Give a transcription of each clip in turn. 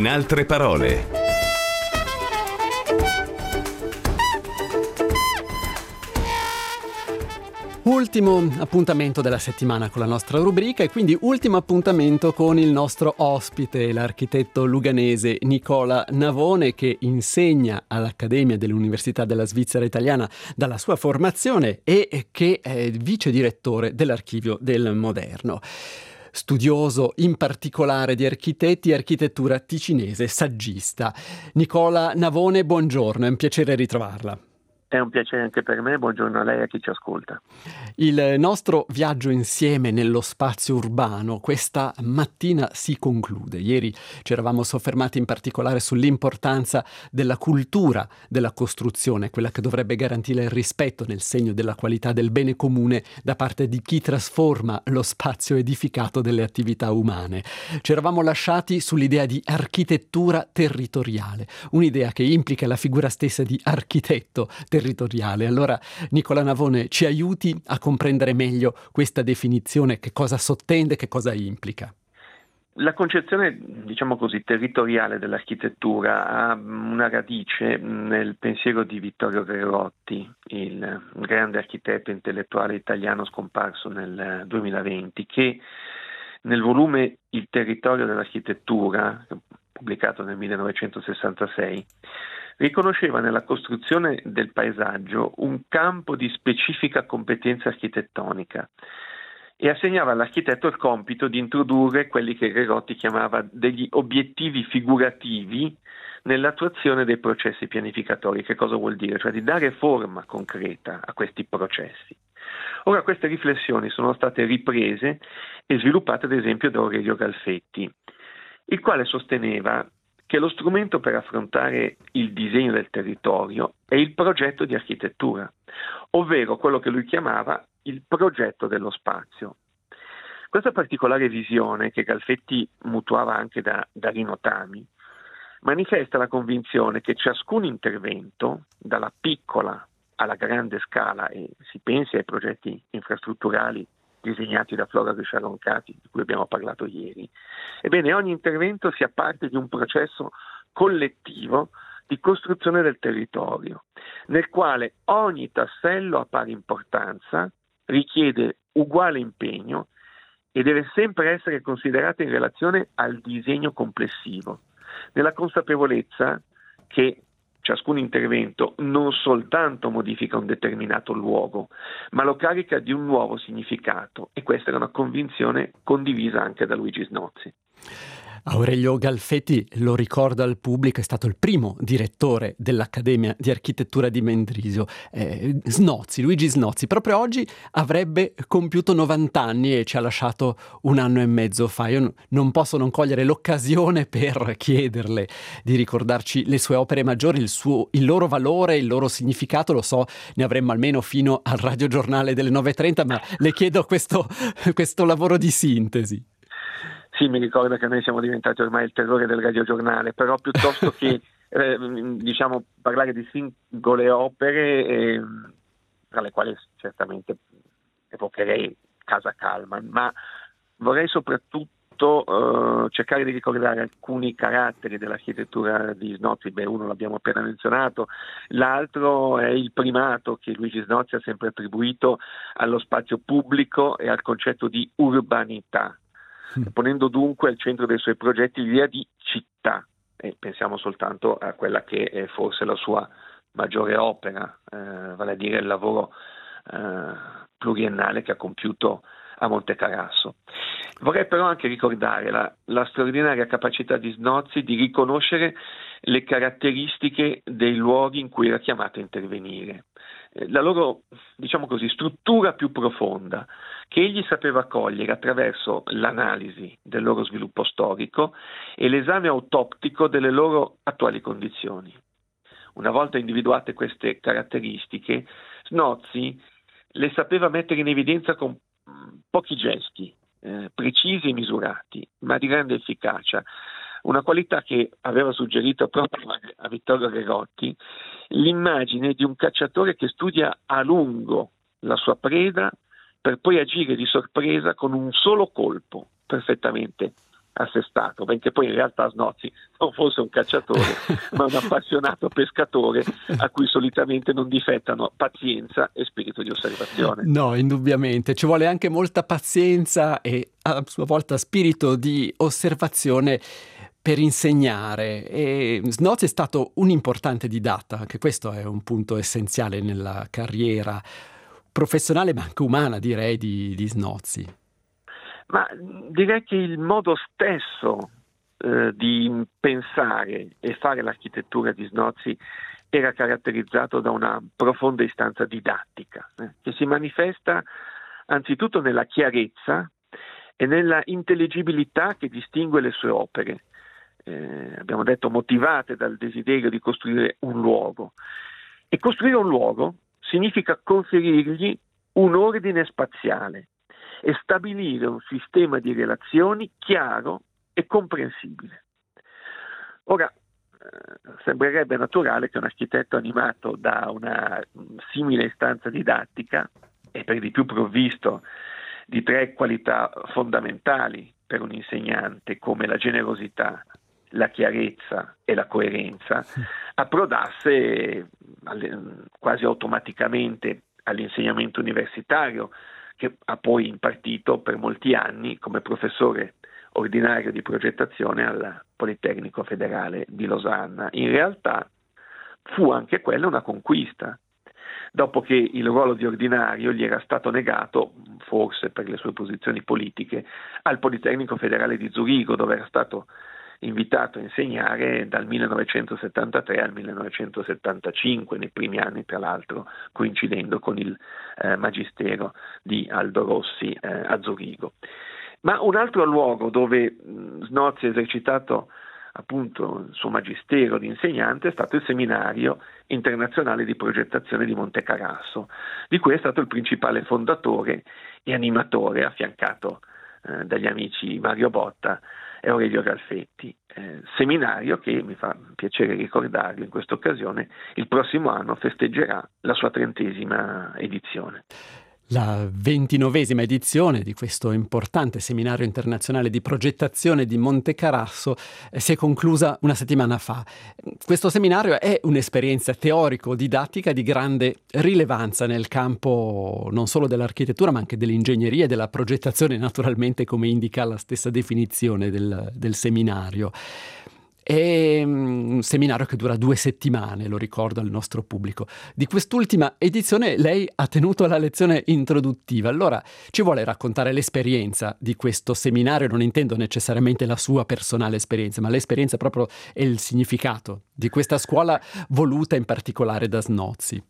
altre parole. Ultimo appuntamento della settimana con la nostra rubrica e quindi ultimo appuntamento con il nostro ospite, l'architetto luganese Nicola Navone, che insegna all'Accademia dell'Università della Svizzera Italiana dalla sua formazione e che è vice direttore dell'Archivio del Moderno. Studioso in particolare di architetti e architettura ticinese, saggista. Nicola Navone, buongiorno, è un piacere ritrovarla. È un piacere anche per me, buongiorno a lei e a chi ci ascolta. Il nostro viaggio insieme nello spazio urbano questa mattina si conclude. Ieri ci eravamo soffermati in particolare sull'importanza della cultura della costruzione, quella che dovrebbe garantire il rispetto nel segno della qualità del bene comune da parte di chi trasforma lo spazio edificato delle attività umane. Ci eravamo lasciati sull'idea di architettura territoriale, un'idea che implica la figura stessa di architetto territoriale. Allora, Nicola Navone, ci aiuti a comprendere meglio questa definizione, che cosa sottende, che cosa implica? La concezione, diciamo così, territoriale dell'architettura ha una radice nel pensiero di Vittorio Gregotti, il grande architetto intellettuale italiano scomparso nel 2020, che nel volume Il territorio dell'architettura, pubblicato nel 1966, riconosceva nella costruzione del paesaggio un campo di specifica competenza architettonica e assegnava all'architetto il compito di introdurre quelli che Gregotti chiamava degli obiettivi figurativi nell'attuazione dei processi pianificatori. Che cosa vuol dire? Cioè di dare forma concreta a questi processi. Ora, queste riflessioni sono state riprese e sviluppate ad esempio da Aurelio Galfetti, il quale sosteneva che lo strumento per affrontare il disegno del territorio è il progetto di architettura, ovvero quello che lui chiamava il progetto dello spazio. Questa particolare visione, che Galfetti mutuava anche da Rino Tami, manifesta la convinzione che ciascun intervento, dalla piccola alla grande scala, e si pensi ai progetti infrastrutturali disegnati da Flora Roncati, di cui abbiamo parlato ieri, ebbene ogni intervento sia parte di un processo collettivo di costruzione del territorio, nel quale ogni tassello ha pari importanza, richiede uguale impegno e deve sempre essere considerato in relazione al disegno complessivo, nella consapevolezza che ciascun intervento non soltanto modifica un determinato luogo, ma lo carica di un nuovo significato, e questa era una convinzione condivisa anche da Luigi Snozzi. Aurelio Galfetti, lo ricorda al pubblico, è stato il primo direttore dell'Accademia di Architettura di Mendrisio. Luigi Snozzi, proprio oggi avrebbe compiuto 90 anni e ci ha lasciato un anno e mezzo fa. Io non posso non cogliere l'occasione per chiederle di ricordarci le sue opere maggiori, il loro valore, il loro significato. Lo so, ne avremmo almeno fino al radiogiornale delle 9:30, ma le chiedo questo lavoro di sintesi. Sì, mi ricordo che noi siamo diventati ormai il terrore del radiogiornale, però piuttosto che parlare di singole opere, tra le quali certamente evocherei Casa Kallmann, ma vorrei soprattutto cercare di ricordare alcuni caratteri dell'architettura di Snozzi. Uno l'abbiamo appena menzionato, l'altro è il primato che Luigi Snozzi ha sempre attribuito allo spazio pubblico e al concetto di urbanità, ponendo dunque al centro dei suoi progetti l'idea di città, e pensiamo soltanto a quella che è forse la sua maggiore opera, vale a dire il lavoro pluriennale che ha compiuto a Monte Carasso. Vorrei però anche ricordare la straordinaria capacità di Snozzi di riconoscere le caratteristiche dei luoghi in cui era chiamato a intervenire, la loro, diciamo così, struttura più profonda, che egli sapeva cogliere attraverso l'analisi del loro sviluppo storico e l'esame autoptico delle loro attuali condizioni. Una volta individuate queste caratteristiche, Snozzi le sapeva mettere in evidenza con pochi gesti, precisi e misurati, ma di grande efficacia. Una qualità che aveva suggerito proprio a Vittorio Gregotti l'immagine di un cacciatore che studia a lungo la sua preda per poi agire di sorpresa con un solo colpo perfettamente a sé stato, benché poi in realtà Snozzi non fosse un cacciatore, ma un appassionato pescatore a cui solitamente non difettano pazienza e spirito di osservazione. No, indubbiamente. Ci vuole anche molta pazienza e a sua volta spirito di osservazione per insegnare. E Snozzi è stato un importante didatta, anche questo è un punto essenziale nella carriera professionale ma anche umana, direi, di Snozzi. Ma direi che il modo stesso di pensare e fare l'architettura di Snozzi era caratterizzato da una profonda istanza didattica, che si manifesta anzitutto nella chiarezza e nella intelligibilità che distingue le sue opere. Abbiamo detto motivate dal desiderio di costruire un luogo. E costruire un luogo significa conferirgli un ordine spaziale e stabilire un sistema di relazioni chiaro e comprensibile. Ora, sembrerebbe naturale che un architetto animato da una simile istanza didattica e per di più provvisto di 3 qualità fondamentali per un insegnante come la generosità, la chiarezza e la coerenza, approdasse quasi automaticamente all'insegnamento universitario, che ha poi impartito per molti anni come professore ordinario di progettazione al Politecnico Federale di Losanna. In realtà fu anche quella una conquista. Dopo che il ruolo di ordinario gli era stato negato, forse per le sue posizioni politiche, al Politecnico Federale di Zurigo, dove era stato invitato a insegnare dal 1973 al 1975, nei primi anni tra l'altro coincidendo con il magistero di Aldo Rossi a Zurigo. Ma un altro luogo dove Snozzi ha esercitato appunto il suo magistero di insegnante è stato il Seminario Internazionale di Progettazione di Monte Carasso, di cui è stato il principale fondatore e animatore, affiancato dagli amici Mario Botta e Aurelio Galfetti, seminario che, mi fa piacere ricordarlo in questa occasione, il prossimo anno festeggerà la sua 30ª edizione. La 29ª edizione di questo importante seminario internazionale di progettazione di Monte Carasso si è conclusa una settimana fa. Questo seminario è un'esperienza teorico-didattica di grande rilevanza nel campo non solo dell'architettura ma anche dell'ingegneria e della progettazione, naturalmente, come indica la stessa definizione del seminario. È un seminario che dura 2 settimane, lo ricordo al nostro pubblico. Di quest'ultima edizione lei ha tenuto la lezione introduttiva. Allora ci vuole raccontare l'esperienza di questo seminario? Non intendo necessariamente la sua personale esperienza, ma l'esperienza proprio e il significato di questa scuola voluta in particolare da Snozzi.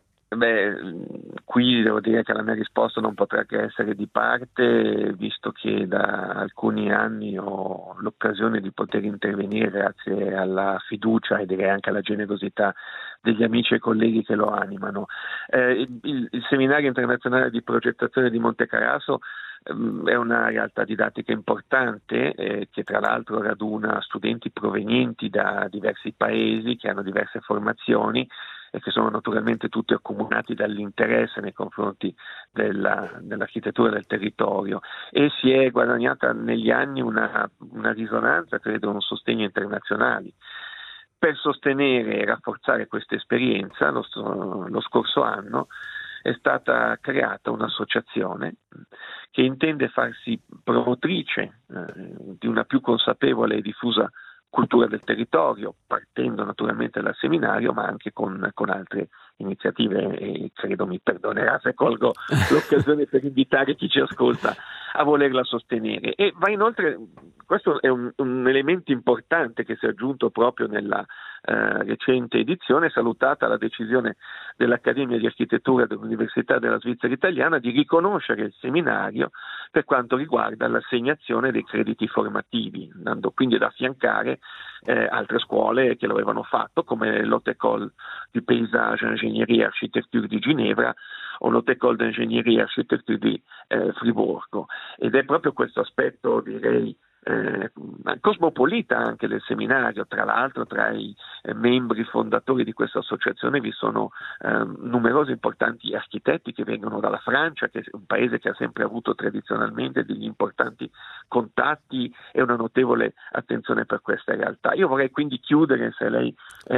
Qui devo dire che la mia risposta non potrà che essere di parte, visto che da alcuni anni ho l'occasione di poter intervenire grazie alla fiducia e direi anche alla generosità degli amici e colleghi che lo animano. Il Seminario Internazionale di Progettazione di Monte Carasso è una realtà didattica importante che tra l'altro raduna studenti provenienti da diversi paesi che hanno diverse formazioni e che sono naturalmente tutti accomunati dall'interesse nei confronti dell'architettura del territorio, e si è guadagnata negli anni una risonanza, credo, un sostegno internazionali. Per sostenere e rafforzare questa esperienza, lo scorso anno è stata creata un'associazione che intende farsi promotrice di una più consapevole e diffusa cultura del territorio, partendo naturalmente dal seminario, ma anche con altre iniziative, e credo mi perdonerà se colgo l'occasione per invitare chi ci ascolta a volerla sostenere. E va inoltre, questo è un elemento importante che si è aggiunto proprio nella recente edizione, salutata la decisione dell'Accademia di Architettura dell'Università della Svizzera Italiana di riconoscere il seminario per quanto riguarda l'assegnazione dei crediti formativi, andando quindi ad affiancare altre scuole che lo avevano fatto, come l'Haute École du Paysage, Ingegnerie e Architecture di Ginevra o l'Haute École d'Ingegnerie e Architecture di Friburgo. Ed è proprio questo aspetto, direi, cosmopolita anche del seminario. Tra l'altro tra i membri fondatori di questa associazione vi sono numerosi importanti architetti che vengono dalla Francia, che è un paese che ha sempre avuto tradizionalmente degli importanti contatti e una notevole attenzione per questa realtà. Io vorrei quindi chiudere, se lei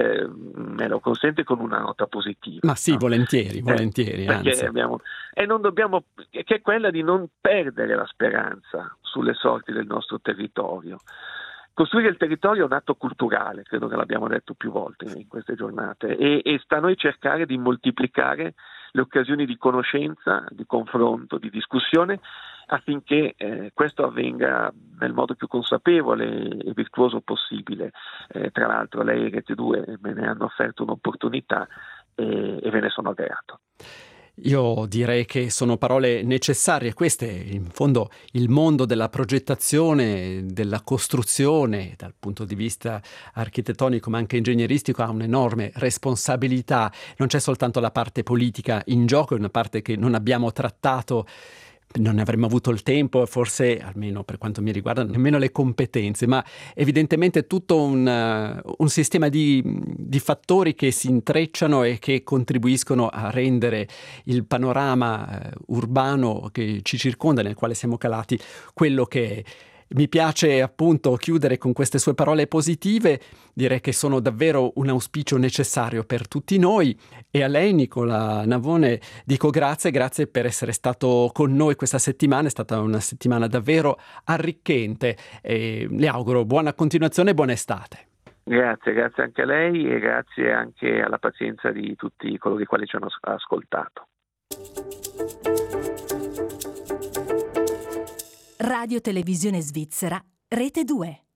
me lo consente, con una nota positiva. Ma sì, no? Volentieri, perché che è quella di non perdere la speranza sulle sorti del nostro territorio. Costruire il territorio è un atto culturale, credo che l'abbiamo detto più volte in queste giornate, e sta a noi cercare di moltiplicare le occasioni di conoscenza, di confronto, di discussione, affinché questo avvenga nel modo più consapevole e virtuoso possibile. Tra l'altro lei e Rete 2 me ne hanno offerto un'opportunità e ve ne sono grato. Io direi che sono parole necessarie. Questo è in fondo il mondo della progettazione, della costruzione, dal punto di vista architettonico ma anche ingegneristico, ha un'enorme responsabilità. Non c'è soltanto la parte politica in gioco, è una parte che non abbiamo trattato. Non ne avremmo avuto il tempo, forse, almeno per quanto mi riguarda, nemmeno le competenze, ma evidentemente tutto un sistema di fattori che si intrecciano e che contribuiscono a rendere il panorama urbano che ci circonda, nel quale siamo calati, quello che è. Mi piace appunto chiudere con queste sue parole positive, direi che sono davvero un auspicio necessario per tutti noi, e a lei, Nicola Navone, dico grazie per essere stato con noi questa settimana. È stata una settimana davvero arricchente e le auguro buona continuazione e buona estate. Grazie anche a lei e grazie anche alla pazienza di tutti coloro i quali ci hanno ascoltato. Radio Televisione Svizzera, Rete 2.